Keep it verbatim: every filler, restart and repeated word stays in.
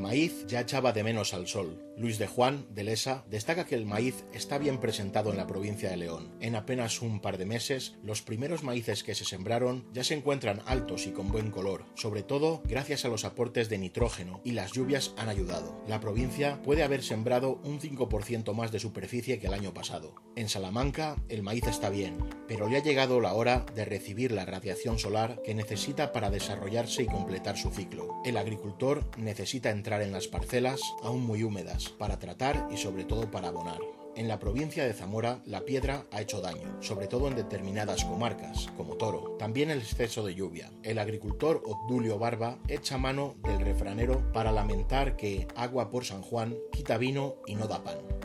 maíz ya echaba de menos al sol. Luis de Juan, de Lesa, destaca que el maíz está bien presentado en la provincia de León. En apenas un par de meses, los primeros maíces que se sembraron ya se encuentran altos y con buen color, sobre todo gracias a los aportes de nitrógeno, y las lluvias han ayudado. La provincia puede haber sembrado un cinco por ciento más de superficie que el año pasado. En Salamanca, el maíz está bien, pero ya ha llegado la hora de recibir la radiación solar que necesita para desarrollarse y completar su ciclo. El agricultor necesita entrar en las parcelas aún muy húmedas para tratar y sobre todo para abonar. En la provincia de Zamora, la piedra ha hecho daño, sobre todo en determinadas comarcas, como Toro. También el exceso de lluvia. El agricultor Obdulio Barba echa mano del refranero para lamentar que agua por San Juan quita vino y no da pan.